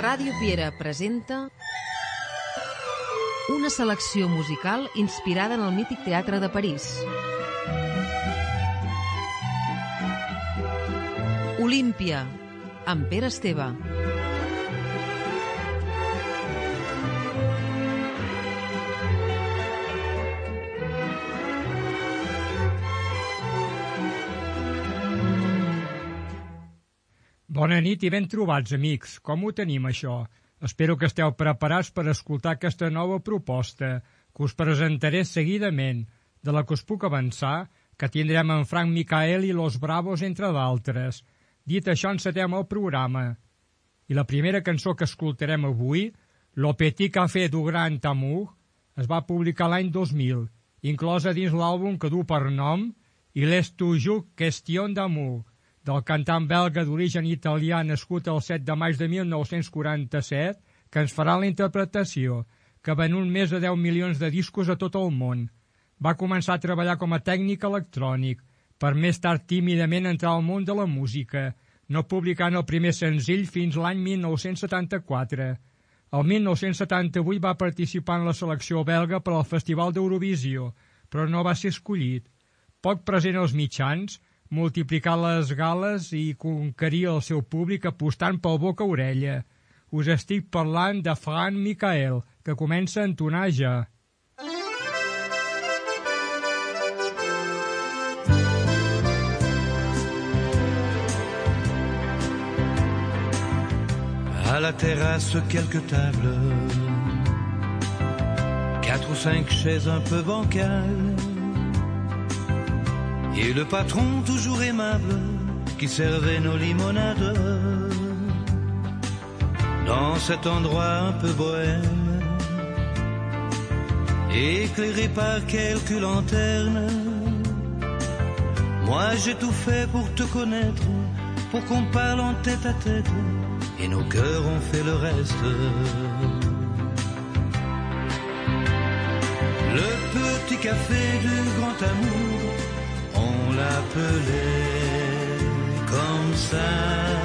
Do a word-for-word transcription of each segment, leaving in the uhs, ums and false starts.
Ràdio Piera presenta una selecció musical inspirada en el mític teatre de París. Olímpia, amb Pere Esteve. Bona nit i ben trobats, amics. Com ho tenim, això? Espero que esteu preparats per escoltar aquesta nova proposta que us presentaré seguidament, de la que us puc avançar que tindrem en Frank Michael i Los Bravos, entre d'altres. Dit això, encetem el programa. I la primera cançó que escoltarem avui, Lo Petit Café du Grand Amour, es va publicar l'any dos mil, inclosa dins l'àlbum que du per nom Il est toujours question d'amour, del cantant belga d'origen italià nascut el set de maig de mil nou-cents quaranta-set, que ens farà la interpretació, que ha venut més de deu milions de discos a tot el món. Va començar a treballar com a tècnic electrònic, per més tard tímidament entrar al món de la música, no publicant el primer senzill fins l'any mil nou-cents setanta-quatre. El mil nou-cents setanta-vuit va participar en la selecció belga per al Festival d'Eurovisió, però no va ser escollit. Poc present als mitjans, multiplicar les gales i conquerir el seu públic apostant pel boca-orella. Us estic parlant de Frank Michael, que comença a entonar ja. À la terrasse, quelques tables, quatre ou cinq chaises un peu bancales, et le patron toujours aimable qui servait nos limonades. Dans cet endroit un peu bohème, éclairé par quelques lanternes, moi j'ai tout fait pour te connaître, pour qu'on parle en tête à tête, et nos cœurs ont fait le reste. Le petit café du grand amour, on l'appelait comme ça,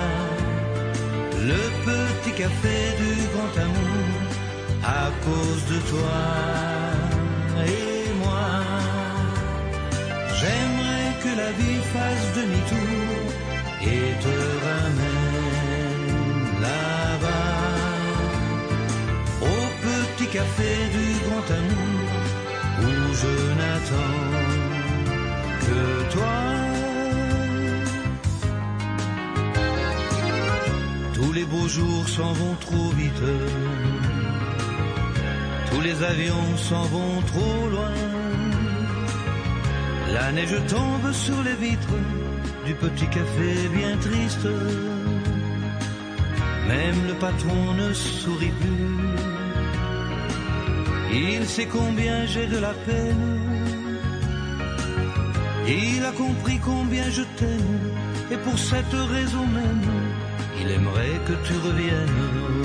le petit café du grand amour, à cause de toi et moi. J'aimerais que la vie fasse demi-tour et te ramène là-bas, au petit café du grand amour, où je n'attends que toi. Tous les beaux jours s'en vont trop vite, tous les avions s'en vont trop loin, la neige tombe sur les vitres du petit café bien triste, même le patron ne sourit plus, il sait combien j'ai de la peine, il a compris combien je t'aime, et pour cette raison même, il aimerait que tu reviennes.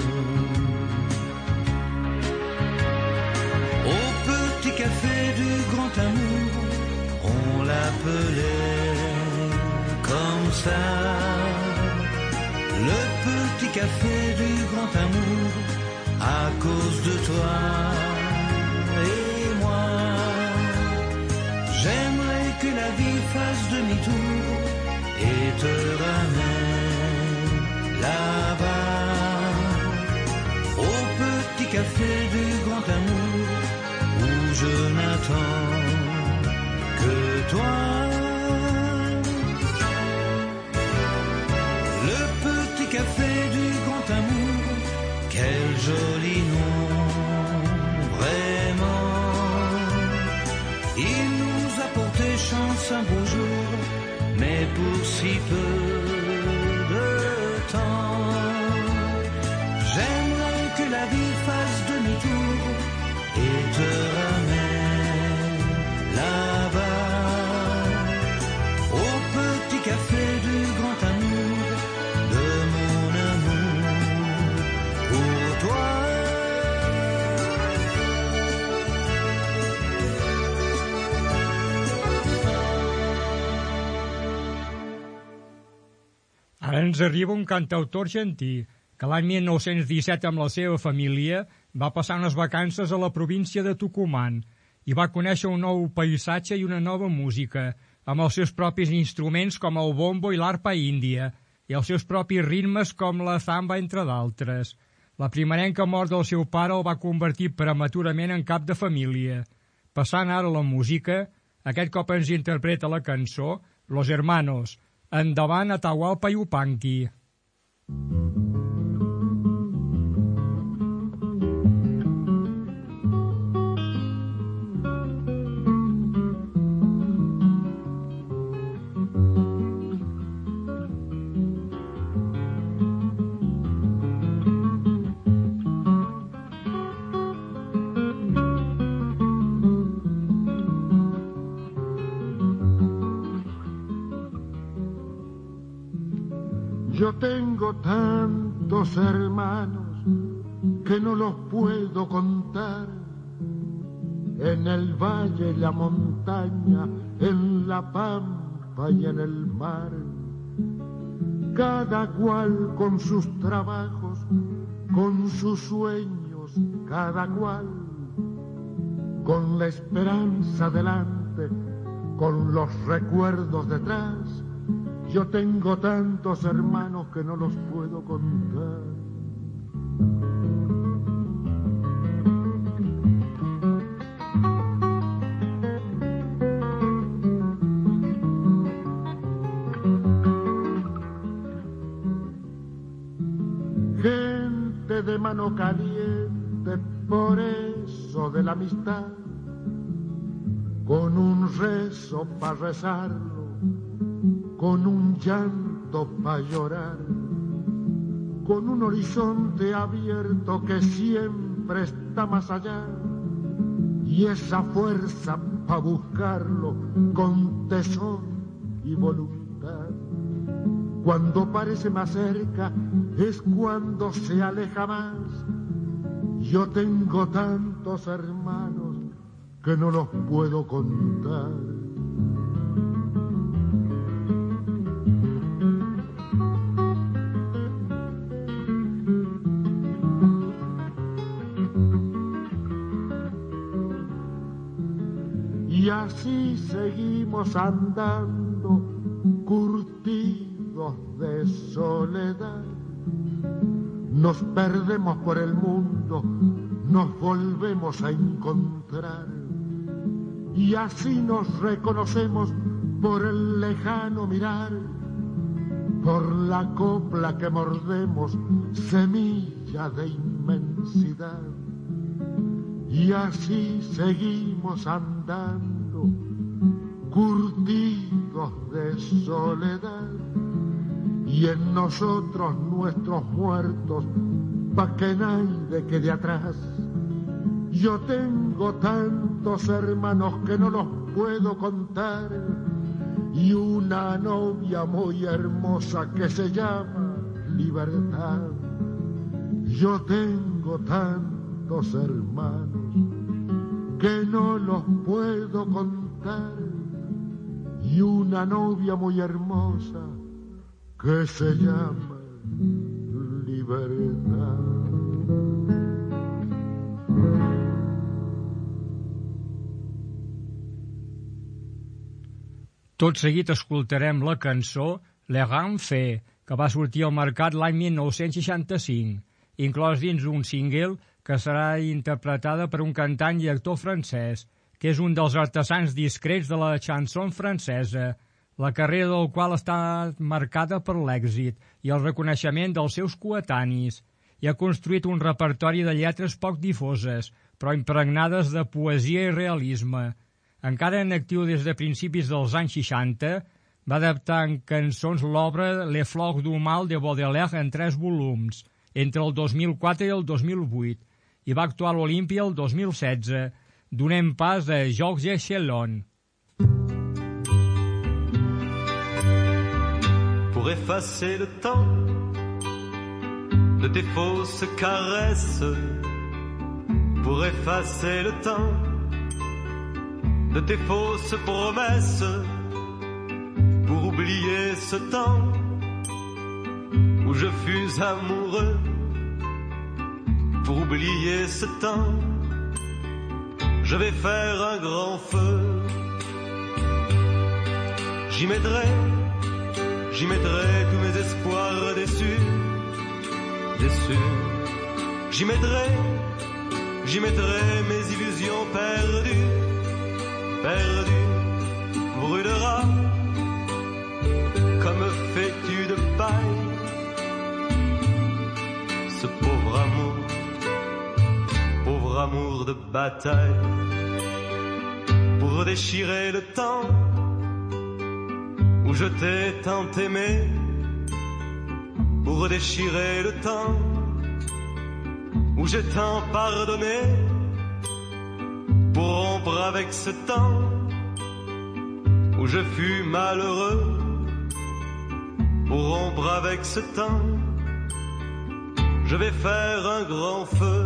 Au petit café du grand amour, on l'appelait comme ça, le petit café du grand amour, à cause de toi et moi. J'aimerais que la vie fasse demi-tour et te ramène là-bas, au petit café du grand amour, où je n'attends que toi. Le petit café du grand amour, quel joli nom, vraiment. Il nous a porté chance un beau jour, mais pour si peu de temps. J'aimerais que la vie fasse demi-tour et te ramène là-bas, au petit café du grand amour, de mon amour pour toi. Ara ens arriba un cantautor argentí que l'any mil nou-cents disset amb la seva família va passar unes vacances a la província de Tucumán i va conèixer un nou paisatge i una nova música, amb els seus propis instruments com el bombo i l'arpa índia, i els seus propis ritmes com la zamba, entre d'altres. La primerenca mort del seu pare el va convertir prematurament en cap de família. Passant ara a la música, aquest cop ens interpreta la cançó Los Hermanos, endavant Atahualpa Yupanqui. Yo tengo tantos hermanos que no los puedo contar, en el valle y la montaña, en la pampa y en el mar, cada cual con sus trabajos, con sus sueños, cada cual con la esperanza delante, con los recuerdos detrás. Yo tengo tantos hermanos que no los puedo contar. Gente de mano caliente, por eso de la amistad, con un rezo para rezarlo, con un llanto para llorar, con un horizonte abierto que siempre está más allá, y esa fuerza para buscarlo con tesón y voluntad. Cuando parece más cerca es cuando se aleja más. Yo tengo tantos hermanos que no los puedo contar. Y así seguimos andando, curtidos de soledad. Nos perdemos por el mundo, nos volvemos a encontrar. Y así nos reconocemos por el lejano mirar, por la copla que mordemos, semilla de inmensidad. Y así seguimos andando, curtidos de soledad, y en nosotros nuestros muertos, pa' que nadie quede atrás. Yo tengo tantos hermanos que no los puedo contar, y una novia muy hermosa que se llama Libertad. Yo tengo tantos hermanos que no los puedo contar, y una novia muy hermosa que se llama Libertad. Tot seguit escoltarem la cançó Le Grand Fée, que va sortir al mercat l'any mil nou-cents seixanta-cinc, inclòs dins un single que serà interpretada per un cantant i actor francès, que és un dels artesans discrets de la chanson francesa, la carrera del qual està marcada per l'èxit i el reconeixement dels seus coetanis, i ha construït un repertori de lletres poc difoses, però impregnades de poesia i realisme. Encara en actiu des de principis dels anys seixanta, va adaptar en cançons l'obra Les Fleurs du Mal de Baudelaire en tres volums, entre el dos mil quatre i el dos mil vuit, i va actuar a l'Olímpia el dos mil setze, donant pas a Georges Chelon. Pour effacer le temps de tes fausses caresses, pour effacer le temps de tes fausses promesses, pour oublier ce temps où je fus amoureux pour oublier ce temps. Je vais faire un grand feu. J'y mettrai, j'y mettrai tous mes espoirs déçus, déçus. J'y mettrai, j'y mettrai mes illusions perdues, perdues. Brûlera comme fétu de paille ce pauvre amour, pauvre amour de bataille. Pour déchirer le temps où je t'ai tant aimé, pour déchirer le temps où j'ai tant pardonné, pour rompre avec ce temps où je fus malheureux, pour rompre avec ce temps, je vais faire un grand feu.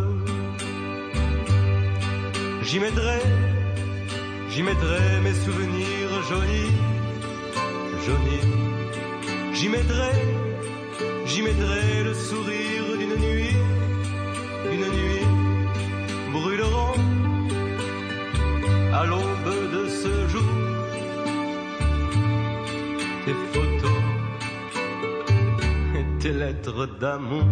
J'y mettrai, j'y mettrai mes souvenirs jaunis, jaunis. J'y mettrai, j'y mettrai le sourire d'une nuit, une nuit. Brûleront à l'aube de ce jour tes photos et tes lettres d'amour.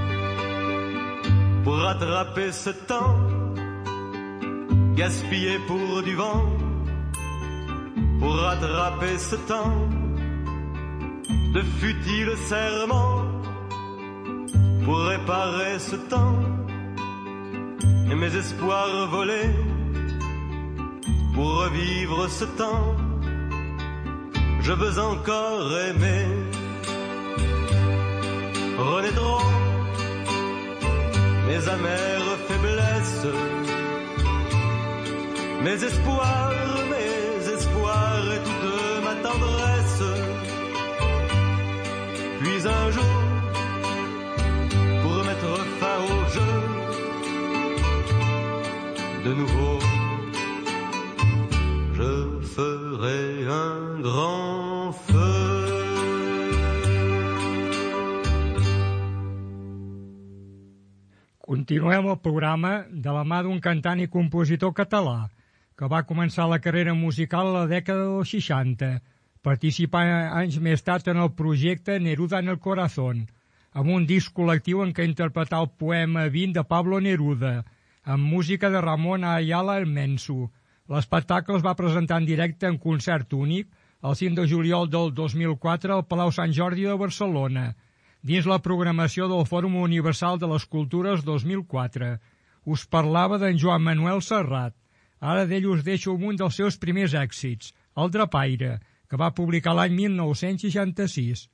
Pour rattraper ce temps gaspillé pour du vent, pour rattraper ce temps de futiles serments, pour réparer ce temps et mes espoirs volés, pour revivre ce temps, je veux encore aimer. Renaîtront mes amères faiblesses, mes espoirs, mes espoirs et toute ma tendresse. Puis un jour, pour mettre fin au jeu, de nouveau, je ferai un grand feu. Continuem el programa de la mà d'un cantant i compositor català que va començar la carrera musical a la dècada dels seixanta, participant anys més tard en el projecte Neruda en el Corazón, amb un disc col·lectiu en què interpretà el poema vint de Pablo Neruda, amb música de Ramon Ayala el Menso. L'espectacle es va presentar en directe en concert únic el cinc de juliol del dos mil quatre al Palau Sant Jordi de Barcelona, dins la programació del Fòrum Universal de les Cultures dos mil quatre. Us parlava d'en Joan Manuel Serrat. Ara d'ell us deixo amb un dels seus primers èxits, El Drapaire, que va publicar l'any mil nou-cents seixanta-sis.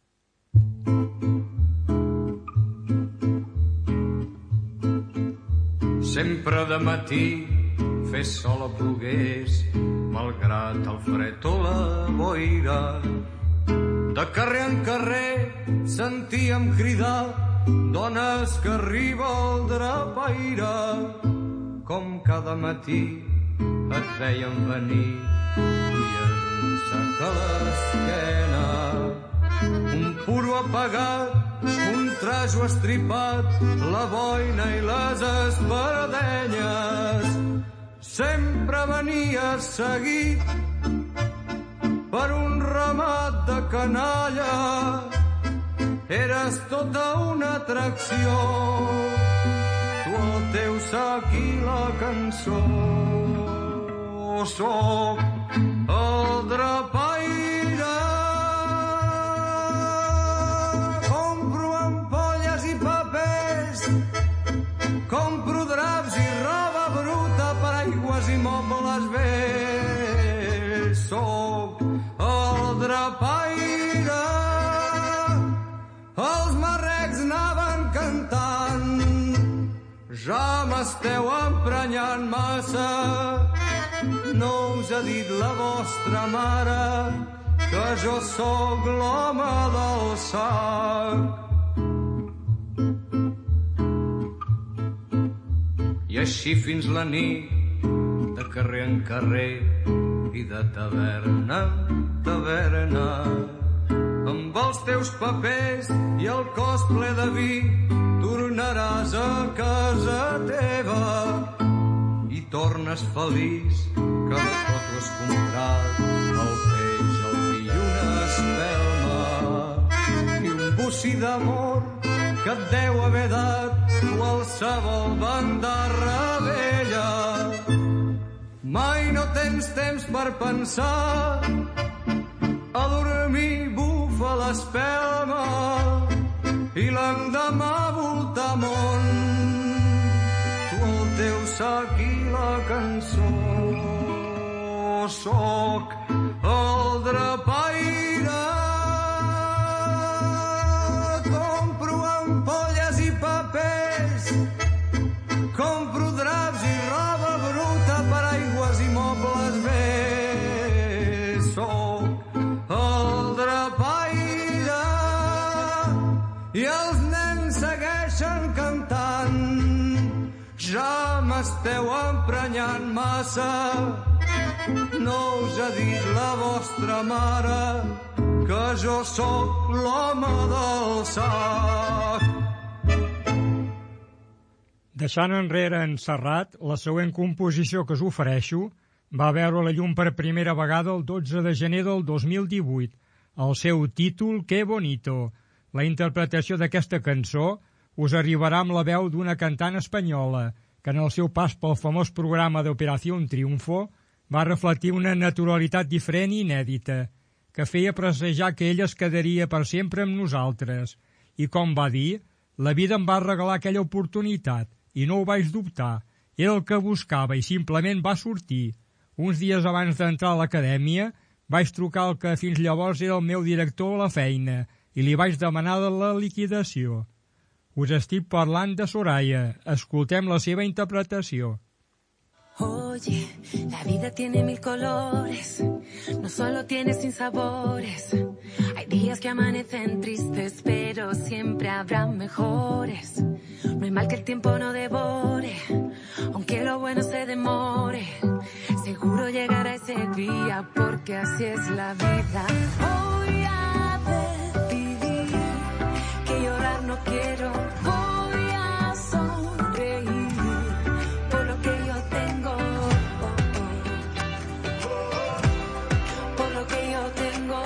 Sempre de matí fes sol o plogués, malgrat el fred o la boira. De carrer en carrer sentíem cridar dones que arriba el drapaire. Com cada matí et veiem venir, duien-se a l'esquena. Un puro apagat, un trajo estripat, la boina i les espardenyes. Sempre venia seguit per un ramat de canalla. Eres tota una atracció, tu el teu sac i la cançó. Soc el drapaire, compro ampolles i papers, compro draps i roba bruta, paraigües i mobles vells. Soc el drapaire, els marrecs anaven cantant, ja m'esteu emprenyant massa. No us ha dit la vostra mare que jo sóc l'home del sac. I així fins la nit, de carrer en carrer i de taverna en taverna, amb els teus papers i el cos ple de vi, tornem tornaràs a casa teva i tornes feliç que amb tot ho has comprat, el peix, el vi i una espelma i un bocí d'amor que et deu haver dat qualsevol bandarra vella. Mai no tens temps per pensar, a dormir bufa l'espelma i l'endemà volta món. Tu el teu sac i la cançó. Soc el drapaire, compro ampolles i papers, compro draps i roba bruta, paraigües i mobles vells. Soc el drapaire i els nens segueixen cantant. Ja m'esteu emprenyant massa, no us ha dit la vostra mare que jo sóc l'home del sac. Deixant enrere en Serrat, la següent composició que us ofereixo va veure la llum per primera vegada el dotze de gener del dos mil divuit. El seu títol, Qué bonito. La interpretació d'aquesta cançó us arribarà amb la veu d'una cantant espanyola que en el seu pas pel famós programa d'Operación Triunfo va reflectir una naturalitat diferent i inèdita, que feia presagiar que ella es quedaria per sempre amb nosaltres. I com va dir, la vida em va regalar aquella oportunitat i no ho vaig dubtar. Era el que buscava i simplement va sortir. Uns dies abans d'entrar a l'acadèmia vaig trucar al que fins llavors era el meu director a la feina i li vaig demanar la liquidació. Us estic parlant de Soraya. Escoltem la seva interpretació. Oye, la vida tiene mil colores, no solo tiene sinsabores. Hay días que amanecen tristes, pero siempre habrá mejores. No hay mal que el tiempo no devore, aunque lo bueno se demore. Seguro llegará ese día, porque así es la vida. Voy a decidir que llorar no quiero. Voy a sonreír por lo que yo tengo, por lo que yo tengo.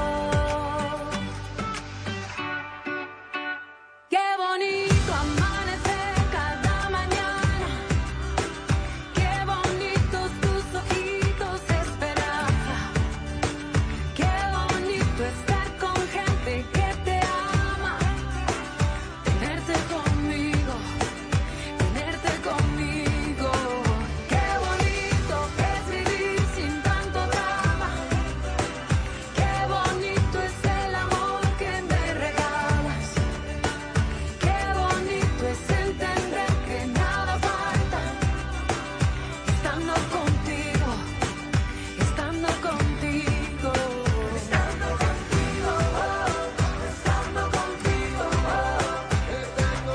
Qué bonito amanecer cada mañana, qué bonitos tus ojitos de esperanza, qué bonito estar con gente que te ama, tenerte conmigo, tenerte conmigo. Qué bonito es vivir sin tanto drama, qué bonito es el amor que me regalas, qué bonito es entender que nada falta, estando contigo, estando contigo, estando contigo, estando contigo, estando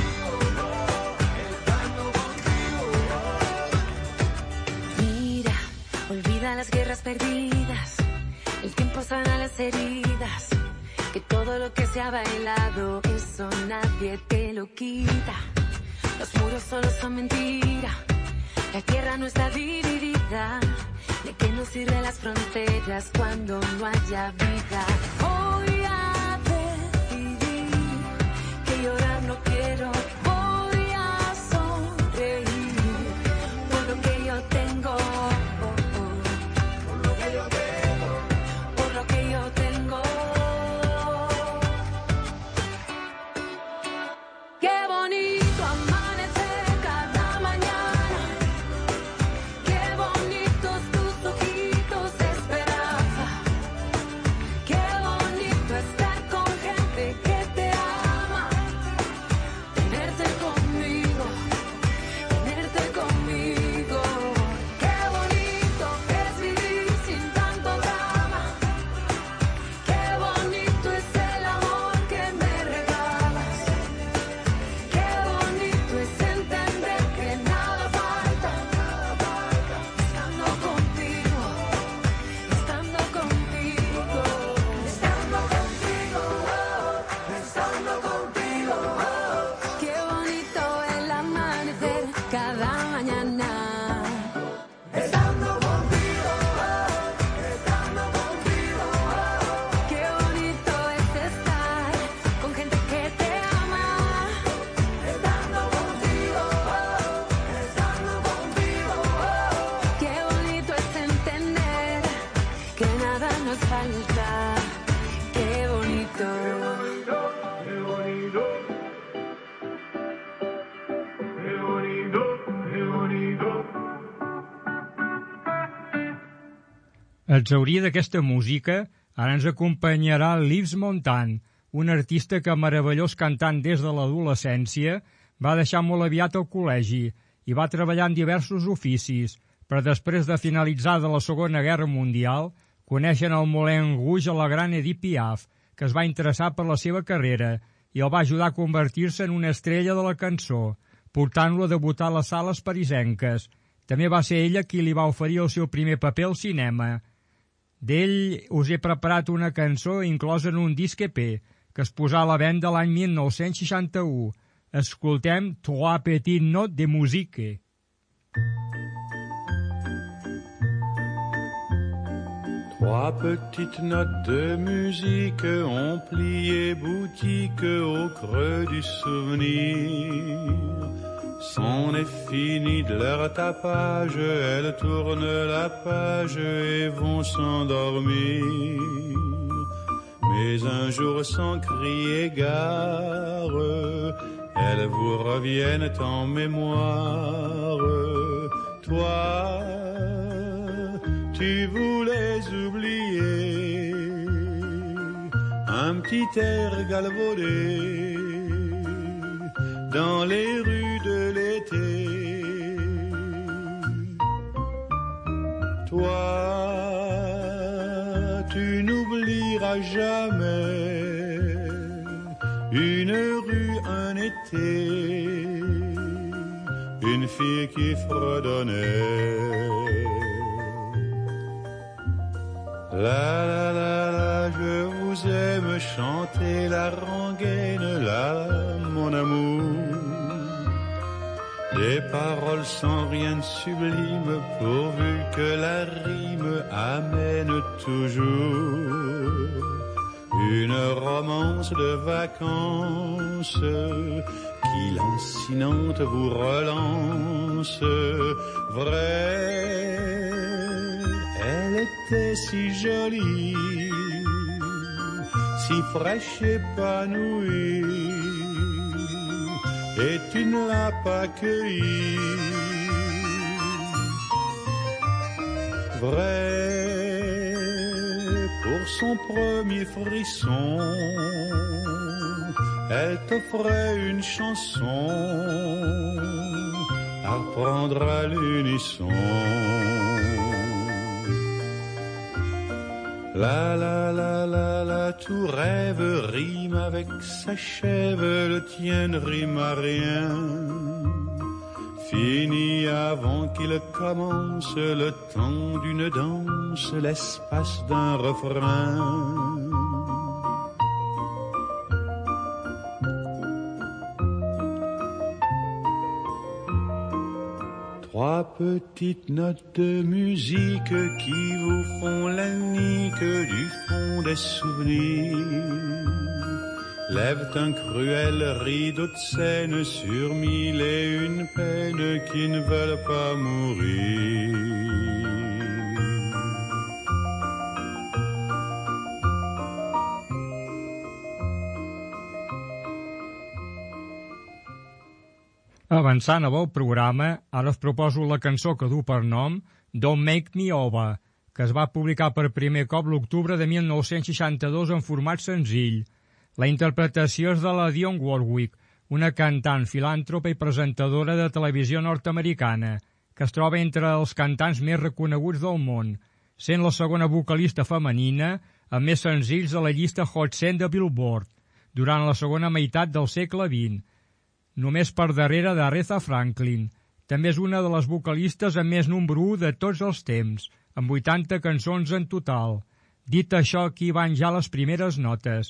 contigo. Mira, olvida las guerras perdidas, el tiempo sana las heridas, que todo lo que se ha bailado, eso nadie te lo quita. Los muros solo son mentira, la tierra no está dividida. ¿De qué nos sirven las fronteras cuando no haya vida? Voy a decidir que llorar no quiero. Voy a sonreír por lo que yo tengo, por lo que yo tengo, por lo que yo tengo. Qué bonito amanecer cada mañana, qué bonitos tus ojitos de esperanza, qué bonito Exhaurir d'aquesta música, ara ens acompanyarà Lives Montan, un artista que, meravellós cantant des de l'adolescència, va deixar molt aviat el col·legi i va treballar en diversos oficis, però després de finalitzar de la Segona Guerra Mundial, coneixen el Moulin Rouge a la gran Edith Piaf, que es va interessar per la seva carrera i el va ajudar a convertir-se en una estrella de la cançó, portant-lo a debutar a les sales parisenques. També va ser ella qui li va oferir el seu primer paper al cinema. D'ell us he preparat una cançó inclosa en un disc E P que es posà a la venda l'any mil nou-cents seixanta-u. Escoltem Trois petites notes de musique. Trois petites notes de musique ont plié boutique au creux du souvenir. C'en est fini de leur tapage, elles tournent la page et vont s'endormir. Mais un jour sans crier gare, elles vous reviennent en mémoire. Toi, tu voulais oublier un petit air galvaudé dans les rues de l'été. Toi, tu n'oublieras jamais une rue, un été, une fille qui fredonnait. La la la la, je vous aime chanter la rengaine, la mon amour. Des paroles sans rien de sublime, pourvu que la rime amène toujours une romance de vacances qui lancinante vous relance. Vrai, elle était si jolie, si fraîche épanouie, et tu ne l'as pas cueillie. Vrai, pour son premier frisson, elle t'offrait une chanson à reprendre à l'unisson. La la la la la, tout rêve rime avec s'achève, le tien ne rime à rien. Fini avant qu'il commence le temps d'une danse, l'espace d'un refrain. Trois petites notes de musique qui vous font la nique du fond des souvenirs, lèvent un cruel rideau de scène sur mille et une peines qui ne veulent pas mourir. Avançant a el programa, ara us proposo la cançó que du per nom Don't Make Me Over, que es va publicar per primer cop l'octubre de mil nou-cents seixanta-dos en format senzill. La interpretació és de la Dionne Warwick, una cantant, filàntropa i presentadora de televisió nord-americana, que es troba entre els cantants més reconeguts del món, sent la segona vocalista femenina amb més senzills a la llista Hot cent de Billboard, durant la segona meitat del segle vint, només per darrere d'Aretha Franklin. També és una de les vocalistes amb més número u de tots els temps, amb vuitanta cançons en total. Dit això, aquí van ja les primeres notes.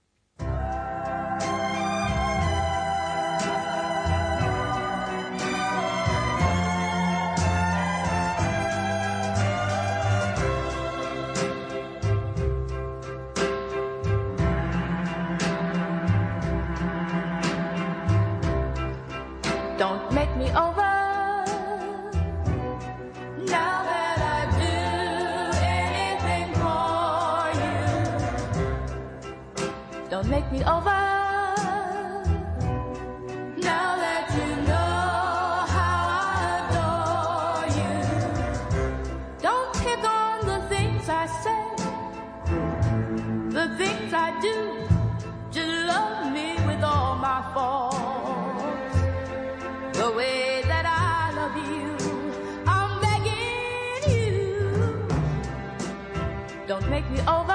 Don't make me over. Now that I do anything for you. Don't make me over. Now that you know how I adore you. Don't pick on the things I my faults. The way that I love you, I'm begging you, don't make me over.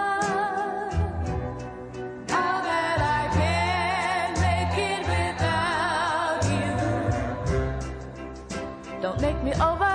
Now that I can't make it without you, don't make me over.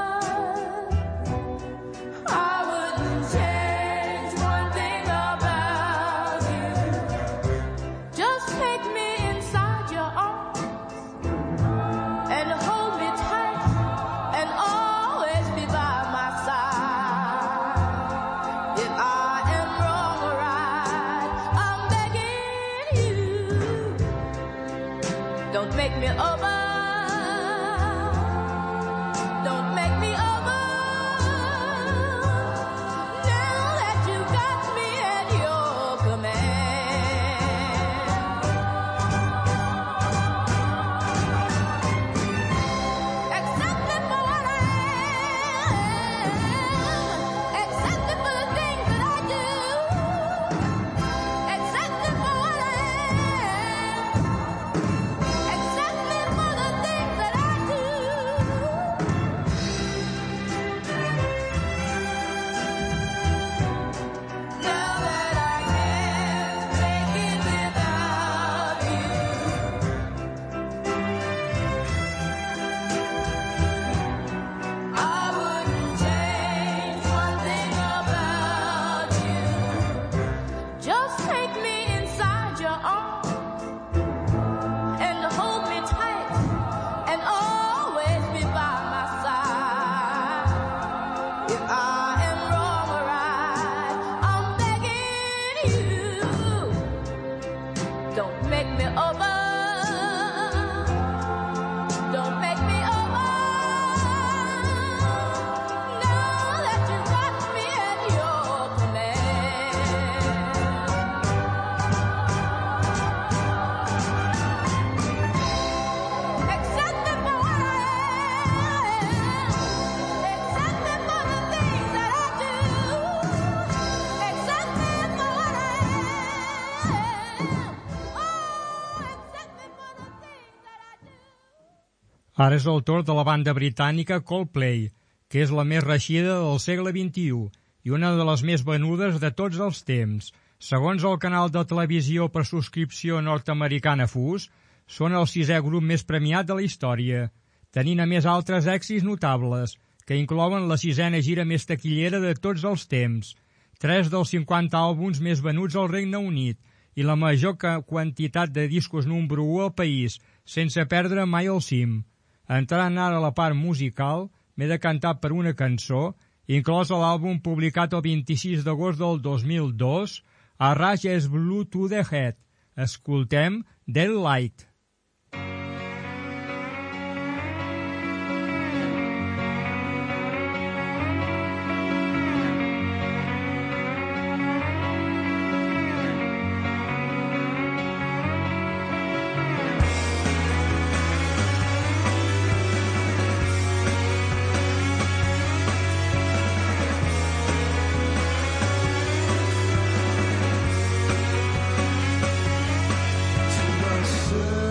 Ara és el torn de la banda britànica Coldplay, que és la més reeixida del segle vint-i-u i una de les més venudes de tots els temps. Segons el canal de televisió per subscripció nord-americana Fuse, són el sisè grup més premiat de la història, tenint a més altres èxits notables, que inclouen la sisena gira més taquillera de tots els temps, tres dels cinquanta àlbums més venuts al Regne Unit i la major quantitat de discos número u al país, sense perdre mai el cim. Entrant ara a la part musical, m'he de cantar per una cançó, inclosa a l'àlbum publicat el vint-i-sis d'agost del dos mil dos, A Rush is Blue to the Head. Escoltem Dead Light. Myself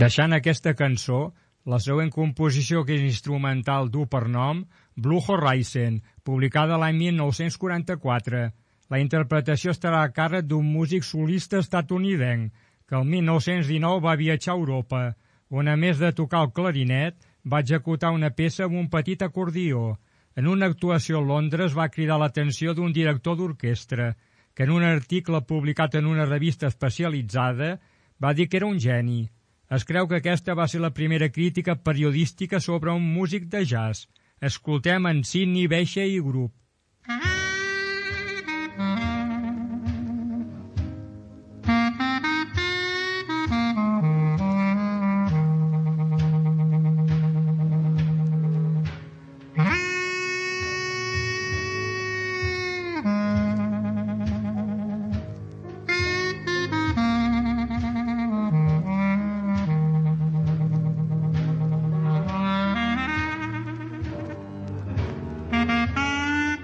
deixant aquesta cançó la següent composició, que és instrumental, du per nom Blue Horizon, publicada l'any mil nou-cents quaranta-quatre. La interpretació estarà a càrrec d'un músic solista estatunidenc que el mil nou-cents dinou va viatjar a Europa, on a més de tocar el clarinet va executar una peça amb un petit acordió. En una actuació a Londres va cridar l'atenció d'un director d'orquestra, que en un article publicat en una revista especialitzada va dir que era un geni. Es creu que aquesta va ser la primera crítica periodística sobre un músic de jazz. Escoltem en Sidney Bechet i grup. Thank you.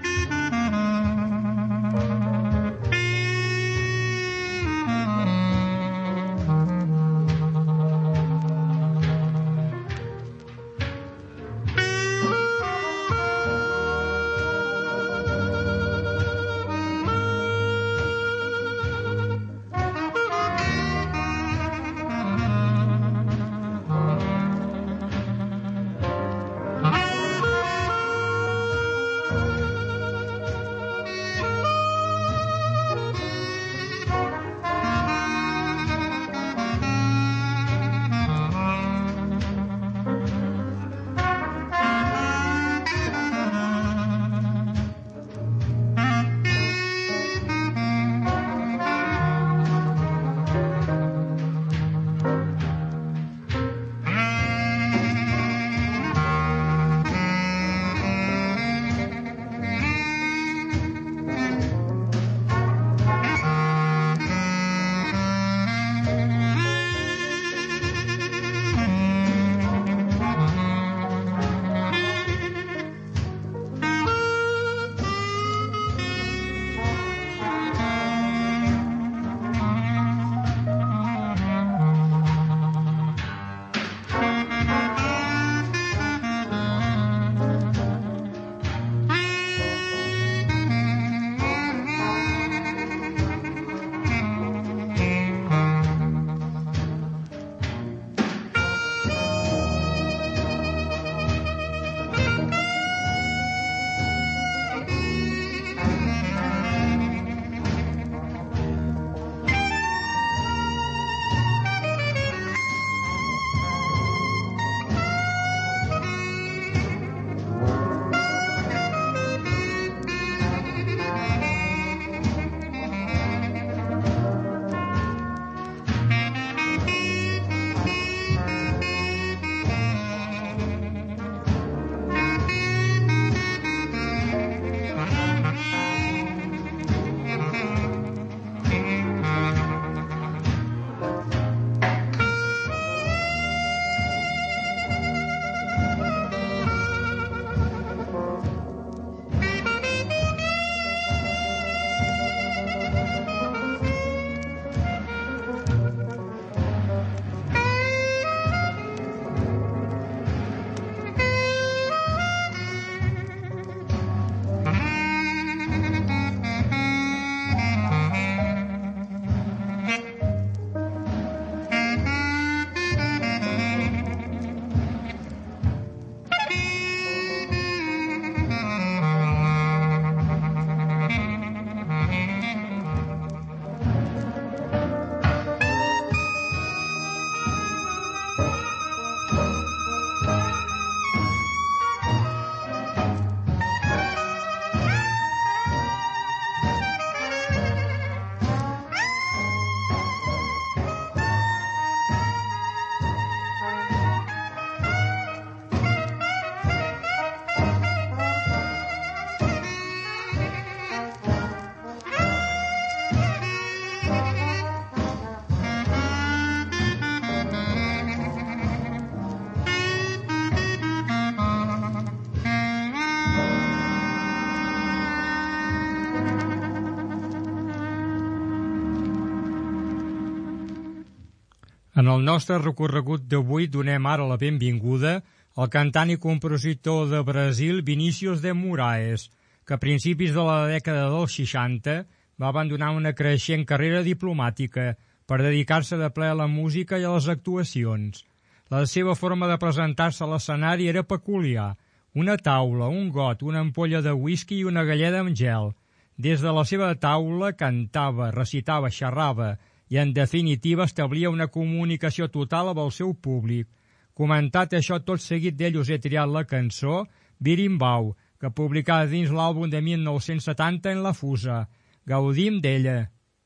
En el nostre recorregut d'avui donem ara la benvinguda al cantant i compositor de Brasil Vinícius de Moraes, que a principis de la dècada dels seixanta va abandonar una creixent carrera diplomàtica per dedicar-se de ple a la música i a les actuacions. La seva forma de presentar-se a l'escenari era peculiar. Una taula, un got, una ampolla de whisky i una galleda amb gel. Des de la seva taula cantava, recitava, xerrava i, en definitiva, establia una comunicació total amb el seu públic. Comentat això, tot seguit d'ell us he triat la cançó Birimbau, que publicada dins l'àlbum de mil nou-cents setanta en la Fusa. Gaudim d'ella.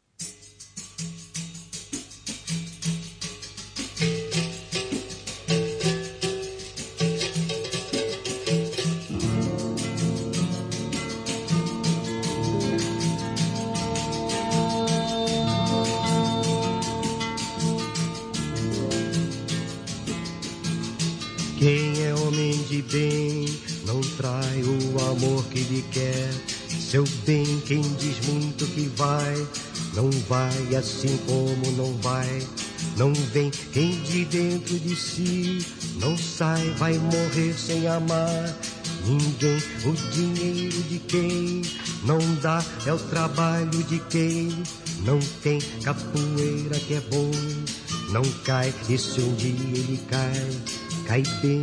Quem é homem de bem não trai o amor que lhe quer. Seu bem, quem diz muito que vai, não vai assim como não vai. Não vem quem de dentro de si não sai, vai morrer sem amar ninguém. O dinheiro de quem não dá é o trabalho de quem não tem. Capoeira que é bom não cai, e se um dia ele cai, cai bem.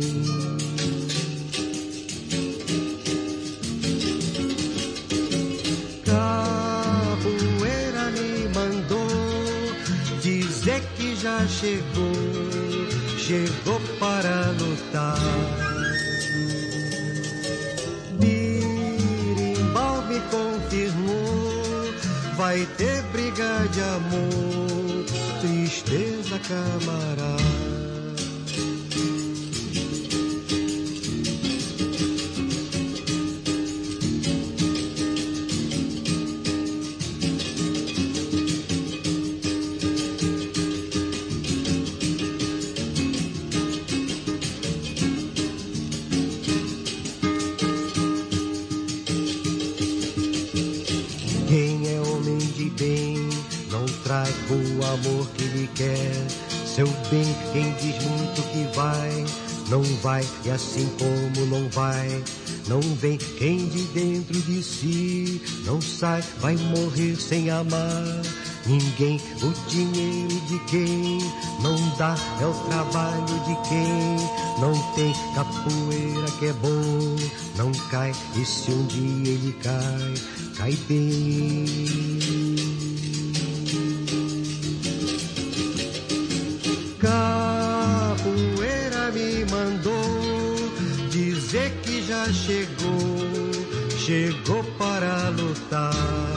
Capoeira me mandou dizer que já chegou, chegou para lutar. Birimbau me confirmou, vai ter briga de amor, tristeza camarada. O amor que lhe quer, seu bem, quem diz muito que vai, não vai, e assim como não vai, não vem quem de dentro de si não sai, vai morrer sem amar ninguém. O dinheiro de quem não dá é o trabalho de quem não tem. Capoeira que é bom não cai, e se um dia ele cai, cai bem. Capoeira me mandou dizer que já chegou, chegou para lutar.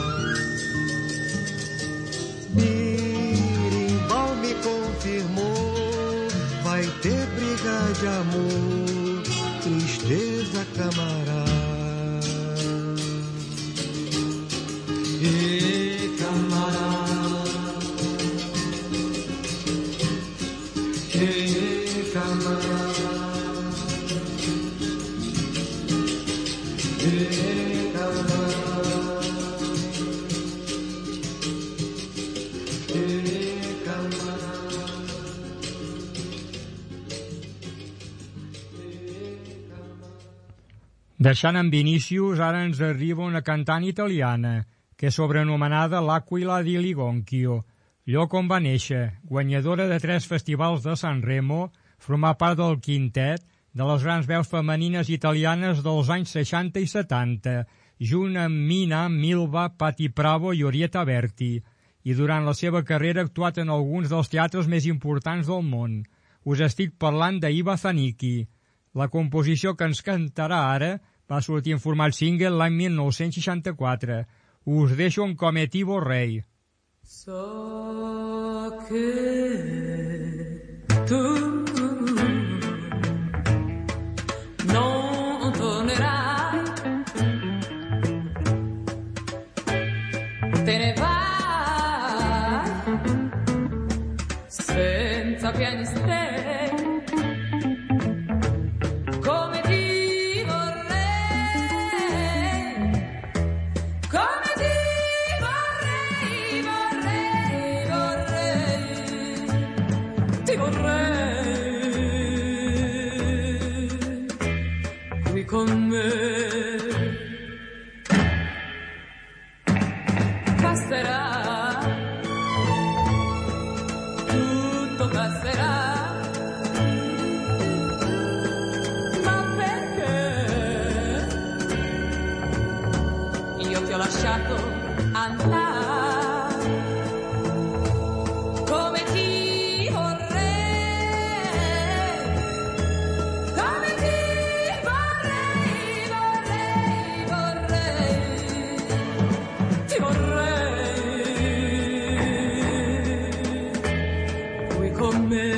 Birimbau me confirmou, vai ter briga de amor, tristeza camarada. E camarada. Deixant en Vinícius, ara ens arriba una cantant italiana, que és sobrenomenada l'Aquila di Ligonchio, lloc on va néixer, guanyadora de tres festivals de Sanremo, formar part del quintet de les grans veus femenines italianes dels anys seixanta i setanta, junt amb Mina, Milva, Patti Pravo i Orietta Berti, i durant la seva carrera ha actuat en alguns dels teatres més importants del món. Us estic parlant d'Iva Zanicchi. La composició que ens cantarà ara va sortir en format single l'any mil nou-cents seixanta-quatre. Us deixo en Come ti vorrei. So che tu non tornerai, te ne vai senza piani stessi. Ti ho lasciato andare, come ti vorrei, come ti vorrei, vorrei, vorrei, ti vorrei qui con me.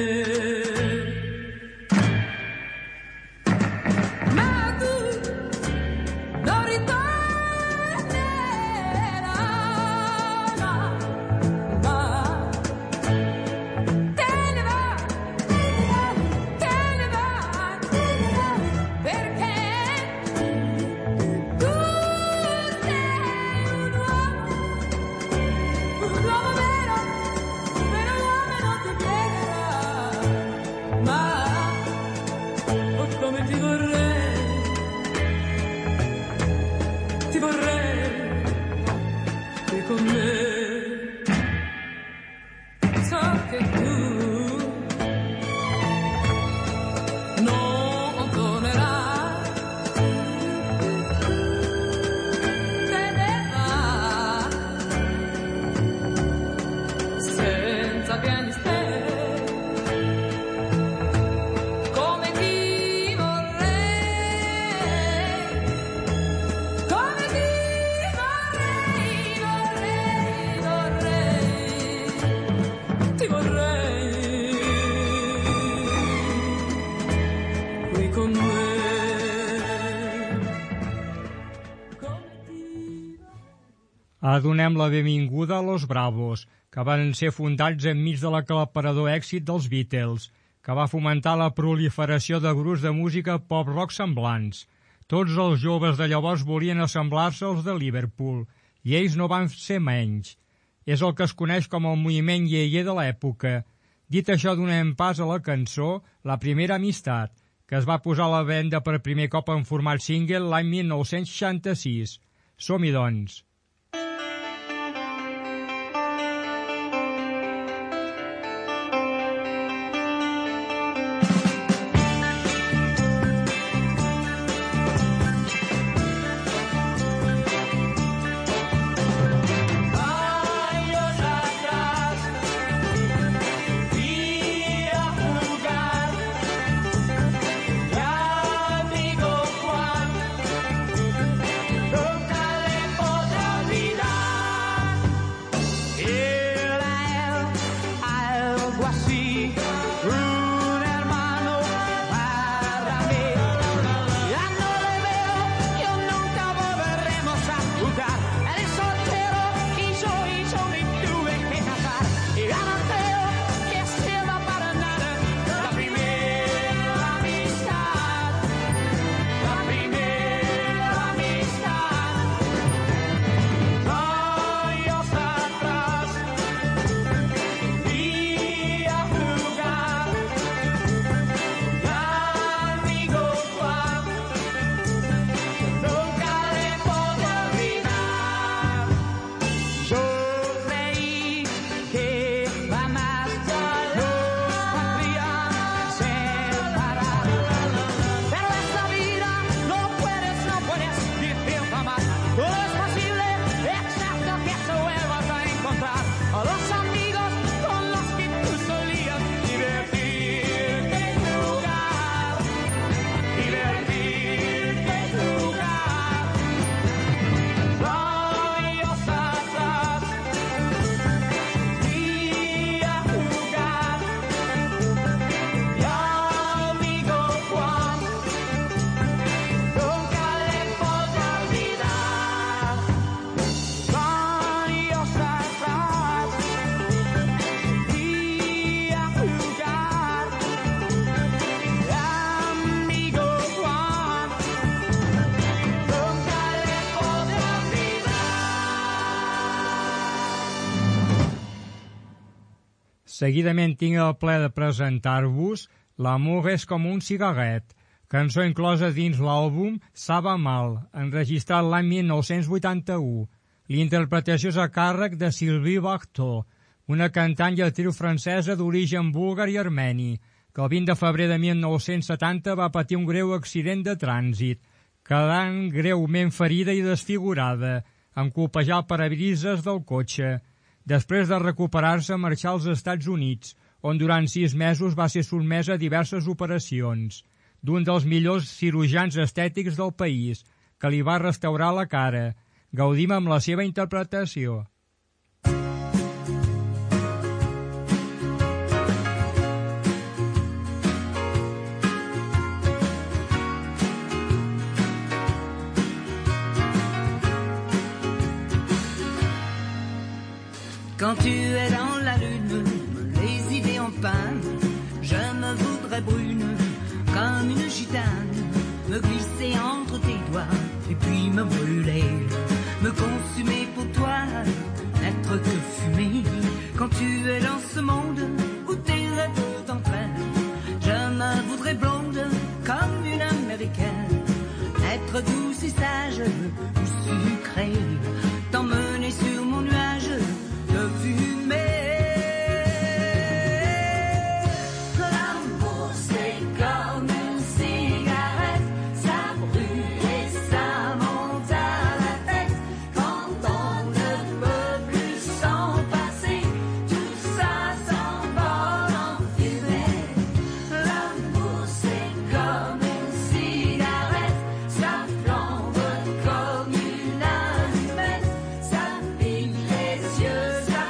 Donem la benvinguda a Los Bravos, que van ser fundats enmig de l'aclaparador èxit dels Beatles, que va fomentar la proliferació de grups de música pop-rock semblants. Tots els joves de llavors volien assemblar-se als de Liverpool, i ells no van ser menys. És el que es coneix com el moviment iaier de l'època. Dit això, donem pas a la cançó La primera amistat, que es va posar a la venda per primer cop en format single l'any mil nou-cents seixanta-sis. Som-hi, doncs. Seguidament tinc el plaer de presentar-vos L'amor és com un cigarret, cançó inclosa dins l'àlbum Ça va mal, enregistrat l'any mil nou-cents vuitanta-u. L'interpretació és a càrrec de Sylvie Vartan, una cantant i actriu francesa d'origen búlgar i armeni, que el vint de febrer de mil nou-cents setanta va patir un greu accident de trànsit, quedant greument ferida i desfigurada. en colpejar el parabrises del cotxe. Després de recuperar-se, marxà als Estats Units, on durant sis mesos va ser sotmès a diverses operacions, d'un dels millors cirurgians estètics del país, que li va restaurar la cara. Gaudim amb la seva interpretació. Quand tu es dans la lune, les idées en panne, je me voudrais brune, comme une gitane, me glisser entre tes doigts, et puis me brûler, me consumer pour toi, n'être que fumée. Quand tu es dans ce monde où tes rêves t'entraînent, je me voudrais blonde, comme une américaine, être douce et sage, ou sucrée, t'emmener sur mon nuage de fumée. L'amour c'est comme une cigarette, ça brûle et ça monte à la tête. Quand on ne peut plus s'en passer, tout ça s'envole en fumée. L'amour c'est comme une cigarette, ça flambe comme une allumette, ça pique les yeux.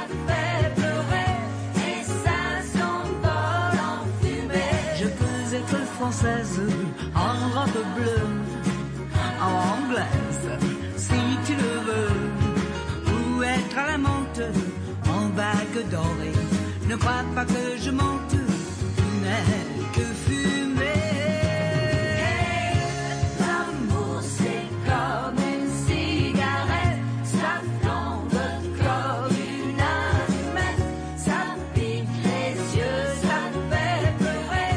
Française, en robe bleue, en anglaise, si tu le veux, ou être à la menthe, en bague dorée. Ne crois pas que je mente, tu n'es que fumée. L'amour c'est comme une cigarette, ça flambe comme une allumette, ça pique les yeux, ça fait pleurer.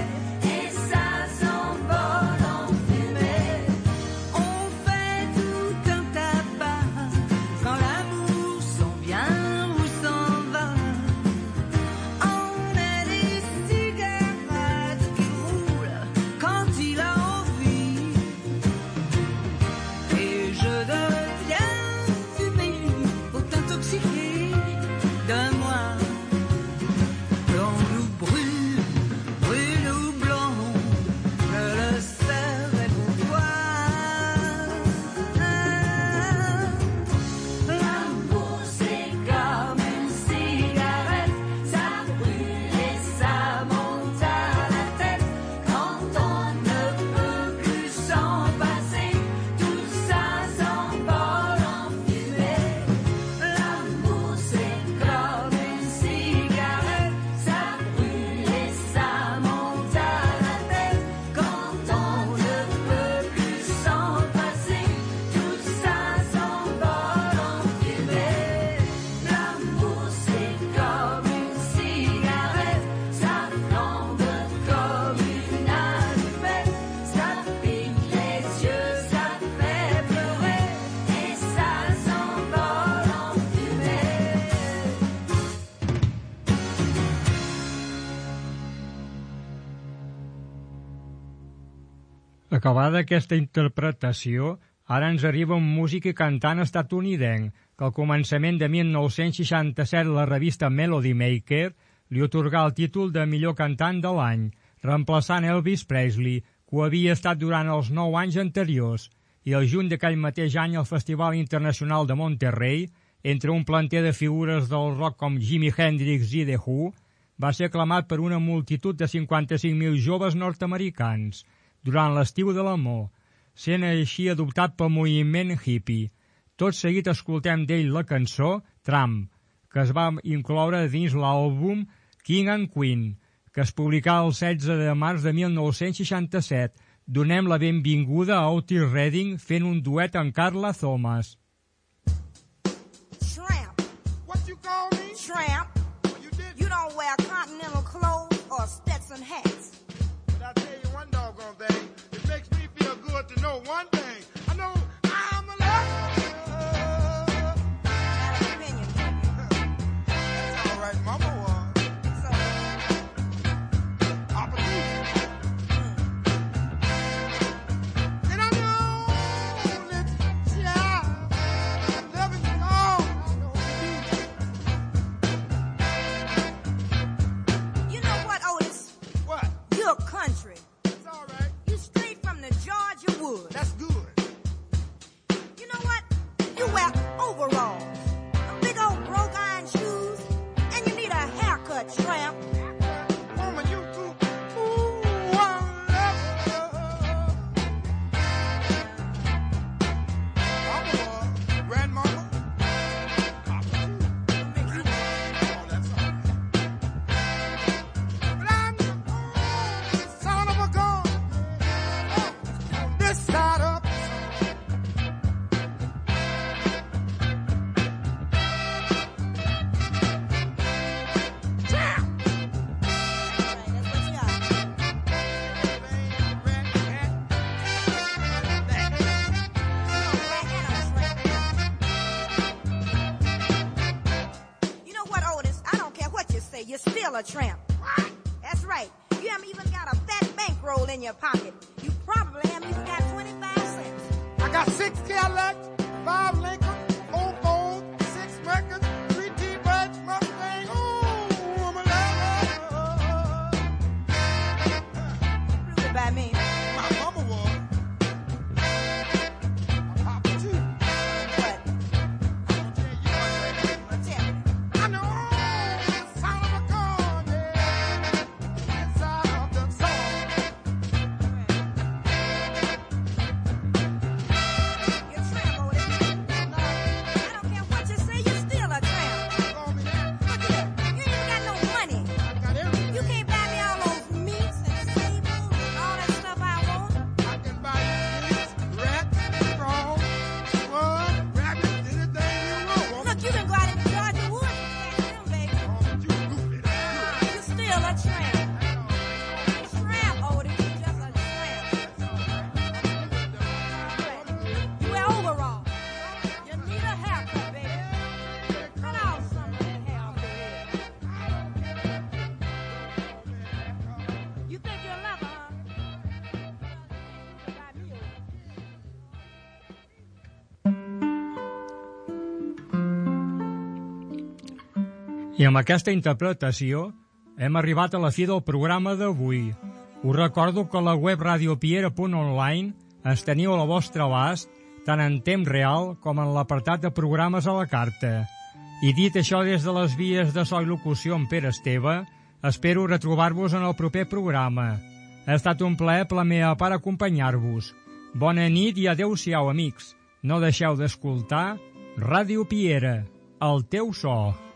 Acabada aquesta interpretació, ara ens arriba un músic i cantant estatunidenc que al començament de mil nou-cents seixanta-set la revista Melody Maker li atorgà el títol de millor cantant de l'any, reemplaçant Elvis Presley, que ho havia estat durant els nou anys anteriors, i el juny d'aquell mateix any al Festival Internacional de Monterrey, entre un planter de figures del rock com Jimi Hendrix i The Who, va ser aclamat per una multitud de cinquanta-cinc mil joves nord-americans, durant l'estiu de l'amor, sent així adoptat pel moviment hippie. Tot seguit escoltem d'ell la cançó Tramp, que es va incloure dins l'àlbum King and Queen, que es publicà el setze de març de mil nou-cents seixanta-set. Donem la benvinguda a Otis Redding fent un duet amb Carla Thomas. Tramp. What you call me? Tramp. Well, you did. You don't wear continental clothes or Stetson hats. But I tell you one doggone thing, it makes me feel good to know one thing. I know I'm a lover. Got an opinion. That's all right, Mama was. So, Opportunity. And I know that, yeah, loving a tramp. That's right. You haven't even got a fat bankroll in your pocket. You probably haven't even got twenty-five cents. I got six Cadillacs, five Lincoln, four Ford, six Mercury, three T-Birds, Mustang. Ooh, I'm a lover. Prove it by me. My mama was. My papa too. What? I'm gonna tell you one thing. Tell me. I know the sound of a gun, yeah, inside of the song. You're a tramp, Odie. No, I don't care what you say, you're still a tramp. Call me that. Look here, you ain't even got no money. I got everything. You can't buy me all those meats and sables and all that stuff I want. I can buy you meats, rats, frogs, squirrels, rabbits, anything you want. Look, you can go out in the Georgia woods and catch them, baby. Oh, but you goofy. You're still a tramp. Tramp, Odie. You're just a tramp. You wear overalls. You need a haircut, baby. Cut off some of that hair off your head. You think you're a lover, huh? Buy me a- I amb aquesta interpretació hem arribat a la fi del programa d'avui. Us recordo que a la web radiopiera punt online ens teniu a la vostra abast tant en temps real com en l'apartat de programes a la carta. I dit això des de les vies de so i locució amb Pere Esteve, espero retrobar-vos en el proper programa. Ha estat un plaer per la meva part acompanyar-vos. Bona nit i adeu-siau, amics. No deixeu d'escoltar Ràdio Piera, el teu so.